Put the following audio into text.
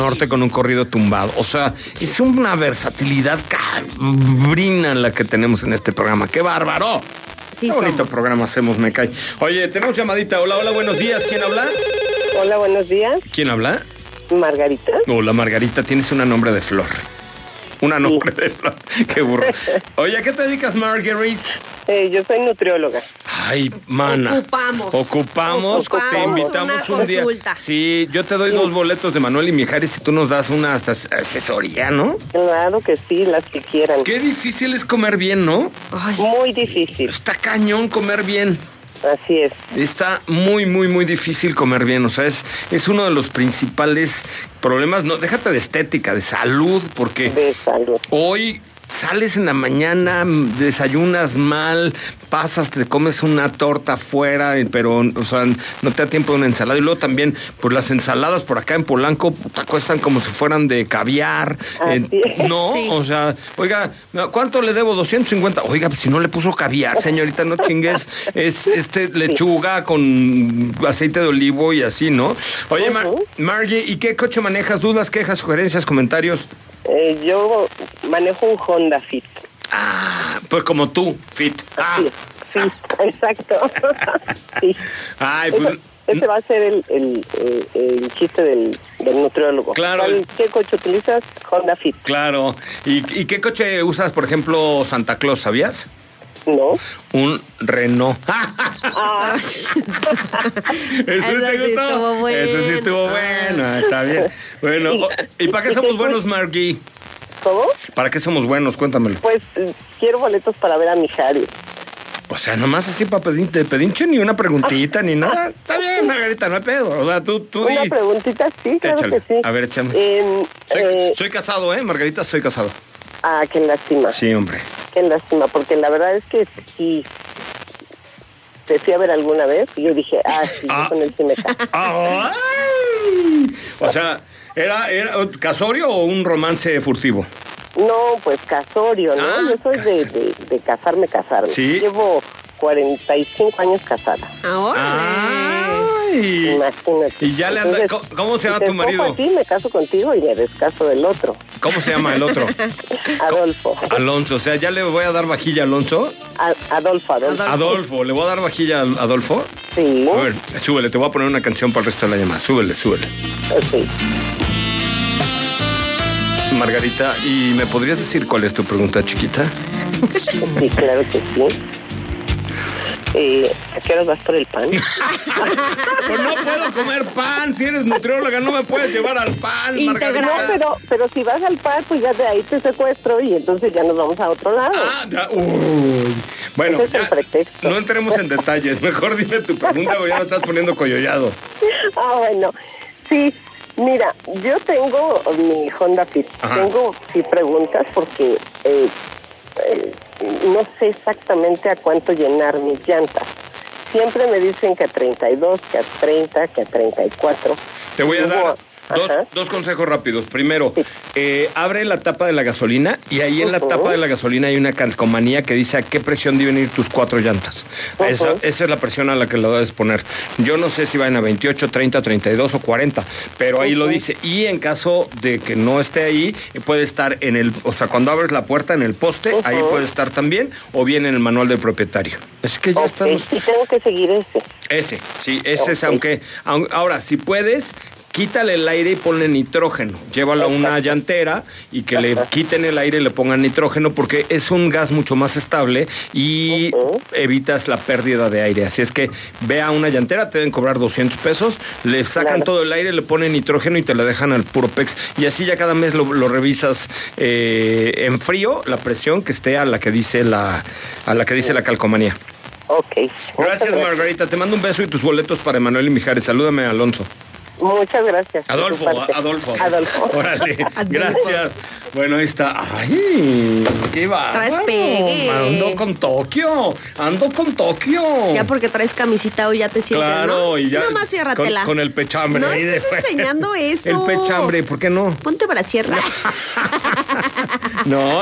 Norte con un corrido tumbado. O sea, es una versatilidad cabrina la que tenemos en este programa. ¡Qué bárbaro! Sí, qué bonito programa hacemos, me cae. Oye, tenemos llamadita. Hola, hola, buenos días. ¿Quién habla? Hola, buenos días. ¿Quién habla? Margarita. Hola, Margarita. Tienes un nombre de flor. Una nombre de flor. Qué burro. Oye, ¿a qué te dedicas, Marguerite? Yo soy nutrióloga. Ay, mana. Ocupamos. Te invitamos un día. Consulta. Sí, yo te doy 2 boletos de Manuel y Mijares y tú nos das una asesoría, ¿no? Claro que sí, las que quieran. Qué difícil es comer bien, ¿no? Ay, Muy difícil. Está cañón comer bien. Así es. Está muy, muy, muy difícil comer bien. O sea, es uno de los principales problemas. No, déjate de estética, de salud, porque De salud. hoy sales en la mañana, desayunas mal, pasas, te comes una torta afuera, pero, o sea, no te da tiempo de una ensalada. Y luego también, pues las ensaladas por acá en Polanco puta, cuestan como si fueran de caviar. Así es. No, Sí. o sea, oiga, ¿cuánto le debo? 250. Oiga, pues si no le puso caviar, señorita, no chingues. Es lechuga con aceite de olivo y así, ¿no? Oye, Margie, ¿y qué coche manejas? ¿Dudas, quejas, sugerencias, comentarios? Yo manejo un Honda Fit. Ah, pues como tú, fit. Ah. Sí, exacto. Sí. Ay, pues. Ese va a ser el chiste del nutriólogo. Claro. ¿Qué coche utilizas? Honda Fit. Claro. ¿Y qué coche usas, por ejemplo, Santa Claus, sabías? ¿No? Un Renault. Ah, ¿Ese te sí gustó? estuvo bueno. Ese sí estuvo bueno, está bien. Bueno, ¿y para qué somos buenos, Margie? ¿cómo? ¿Para qué somos buenos? Cuéntamelo. Pues quiero boletos para ver a Mijares. O sea, nomás así para pedinche, ni una preguntita, ni nada. Está bien, Margarita, no hay pedo. O sea, tú Una di. preguntita, sí, claro Échale. que sí. A ver, échame. Soy casado, Margarita, soy casado. Qué lástima. Sí, hombre. Qué lástima, porque la verdad es que sí. Te fui a ver alguna vez y yo dije, sí, yo con él sí me caso. ¡Ay! O sea, ¿era casorio o un romance furtivo? No, pues casorio, ¿no? Yo soy de casarme. Sí. Llevo 45 años casada. ¡Ay! Imagínate. Y ya le anda. Entonces, ¿Cómo se llama si te tu marido? escojo a ti, me caso contigo y me descaso del otro. ¿Cómo se llama el otro? Adolfo. Alonso. O sea, ¿ya le voy a dar vajilla a Alonso? Adolfo. Adolfo. ¿Le voy a dar vajilla a Adolfo? Sí. A ver, súbele. Te voy a poner una canción para el resto de la llamada. Súbele. Sí. Margarita, ¿y me podrías decir cuál es tu pregunta, chiquita? Sí, claro que sí. ¿A qué hora vas por el pan? Pues no puedo comer pan. Si eres nutrióloga, no me puedes llevar al pan, Margarita. No, pero si vas al pan, pues ya de ahí te secuestro y entonces ya nos vamos a otro lado. Uy. Bueno, Ese es el pretexto. no entremos en detalles. Mejor dime tu pregunta porque ya me estás poniendo coyollado. Bueno, sí. Mira, yo tengo mi Honda Fit. Ajá. Tengo preguntas porque no sé exactamente a cuánto llenar mis llantas. Siempre me dicen que a 32, que a 30, que a 34. Te voy a dar Ajá. dos consejos rápidos. Primero, abre la tapa de la gasolina y ahí en la tapa de la gasolina hay una calcomanía que dice a qué presión deben ir tus 4 llantas. Esa es la presión a la que lo debes poner. Yo no sé si van a 28, 30, 32 o 40, pero ahí lo dice. Y en caso de que no esté ahí, puede estar en el, o sea, cuando abres la puerta en el poste, ahí puede estar también, o bien en el manual del propietario. Es que ya estamos. Y tengo que seguir ese. Ese es, aunque ahora, si puedes, quítale el aire y ponle nitrógeno. Llévalo a una llantera y que le quiten el aire y le pongan nitrógeno porque es un gas mucho más estable y evitas la pérdida de aire. Así es que ve a una llantera, te deben cobrar 200 pesos, le sacan todo el aire, le ponen nitrógeno y te la dejan al puro PEX. Y así ya cada mes lo revisas en frío, la presión que esté a la que dice la calcomanía. Ok. Gracias, Margarita. Te mando un beso y tus boletos para Emanuel y Mijares. Salúdame a Alonso. Muchas gracias. Adolfo. Órale, Adolfo. gracias. Bueno, ahí está. Ay, qué va. Traes pegue. Ando con Tokio. Ya porque traes camisita hoy ya te sientes, Claro, ¿no? y Sí, ya. nada más ciérratela. Con el pechambre. No ahí estés enseñando eso. El pechambre, ¿por qué no? Ponte brasier. No.